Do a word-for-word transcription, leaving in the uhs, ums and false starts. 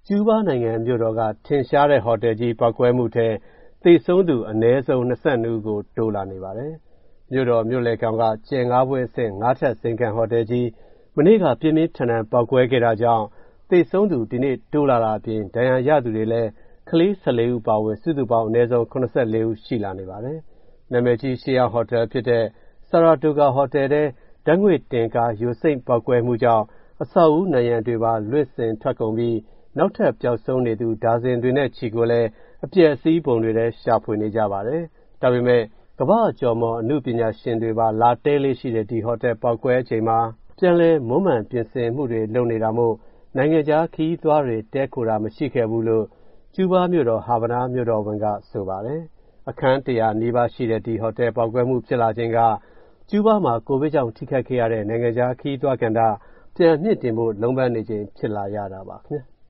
ကျူးဘားနိုင်ငံမြို့တော်ကထင်ရှားတဲ့ဟိုတယ်ကြီးပေါက်ကွဲမှုထဲသေဆုံးသူအနည်းဆုံး၂၂ဦးကိုတိုးလာနေပါတယ်။မြို့တော်မြို့လယ်ကောင်ကကြယ်ငါးပွဲအဆင့်ငါးထပ်စိန်ခံဟိုတယ်ကြီးမနေ့ကပြင်းပြင်းထန်ထန်ပေါက်ကွဲခဲ့တာကြောင့်သေဆုံးသူဒီနေ့တိုးလာတာအပြင်ဒဏ်ရာရသူတွေလည်းကလေး၁၄ဦးပါဝင်စုစုပေါင်းအနည်းဆုံး၇၄ဦးရှိလာနေပါတယ်။နာမည်ကြီးရှေးဟောင်းဟိုတယ်ဖြစ်တဲ့ Saratoga ဟိုတယ်ထဲဓာတ်ငွေ့တင်ကားယိုစိမ့်ပေါက်ကွဲမှုကြောင့်အဆောက်အဦနံရံတွေပါလွင့်စင်ထွက်ကုန်ပြီးနောက်ထပ်ပျောက်ဆုံးနေသူဒါဇင်တွေနဲ့ချီကိုလည်းအပျက်အစီးပုံတွေထဲရှာဖွေနေကြပါတယ်။ဒါပေမဲ့ကမ္ဘာ့ကျော်မော်အမှုပညာရှင်တွေပါလာတဲလေးရှိတဲ့ဒီဟိုတယ်ပေါက်ကွဲအချိန်မှာပြန်လည်မွမ်းမံပြင်ဆင်မှုတွေလုပ်နေတာမို့နိုင်ငံခြားခရီးသွားတွေတဲခိုတာမရှိခဲ့ဘူးလို့ကျူးဘားမြို့တော်ဟာဗနာမြို့တော်ဝန်ကဆိုပါတယ်။အခန်းတရာနီးပါးရှိတဲ့ဒီဟိုတယ်ပေါက်ကွဲမှုဖြစ်လာခြင်းကကျူးဘားမှာကိုဗစ်ကြောင့်ထိခိုက်ခဲ့ရတဲ့နိုင်ငံခြားခရီးသွားကဏ္ဍပြန်မြင့်တင်ဖို့လုံးပန်းနေခြင်းဖြစ်လာရတာပါခင်ဗျာ။